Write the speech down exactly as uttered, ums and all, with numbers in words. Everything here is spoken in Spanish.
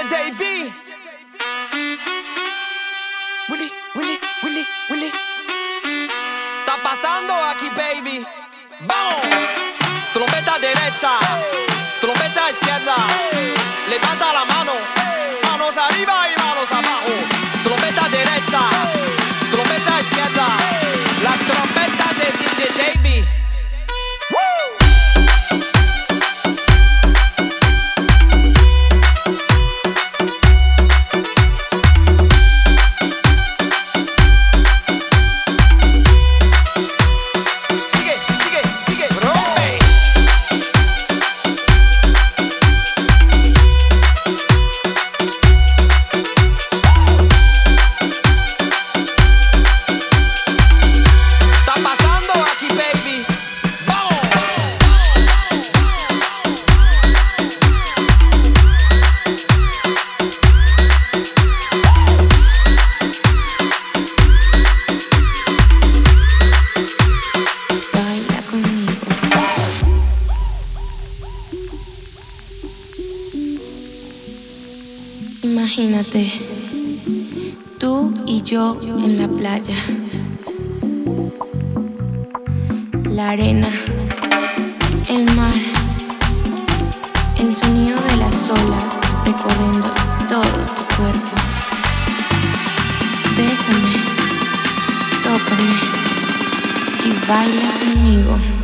Davey. Willy, Willy, Willy, Willy. Está pasando aquí, baby. Vamos. Trompeta derecha, trompeta izquierda. Levanta la mano, manos arriba y manos abajo. Trompeta derecha, trompeta izquierda. La trompeta de D J Davey. Imagínate, tú y yo en la playa, la arena, el mar, el sonido de las olas recorriendo todo tu cuerpo. Bésame, tócame y baila conmigo.